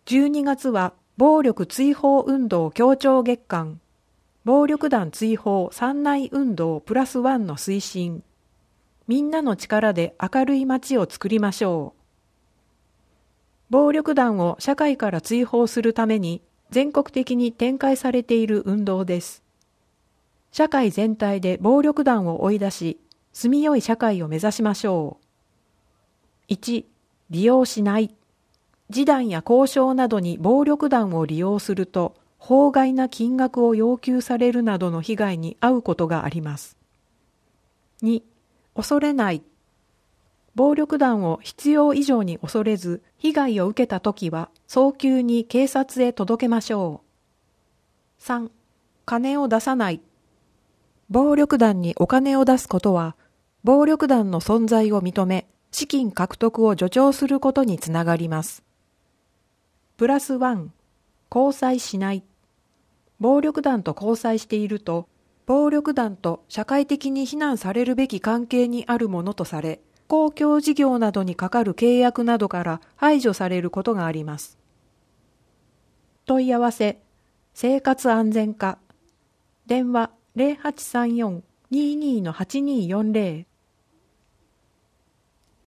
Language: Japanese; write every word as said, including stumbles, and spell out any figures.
じゅうにがつは暴力追放運動協調月間、暴力団追放三内運動プラスワンの推進、みんなの力で明るい街を作りましょう。暴力団を社会から追放するために全国的に展開されている運動です。社会全体で暴力団を追い出し、住みよい社会を目指しましょう。いち. 利用しない。示談や交渉などに暴力団を利用すると、法外な金額を要求されるなどの被害に遭うことがあります。に. 恐れない。暴力団を必要以上に恐れず、被害を受けたときは早急に警察へ届けましょう。さん. 金を出さない。暴力団にお金を出すことは、暴力団の存在を認め、資金獲得を助長することにつながります。プラスワン、交際しない。暴力団と交際していると、暴力団と社会的に非難されるべき関係にあるものとされ、公共事業などにかかる契約などから排除されることがあります。問い合わせ、生活安全課、電話 ゼロはちさんよん にーにー はちにーよんゼロ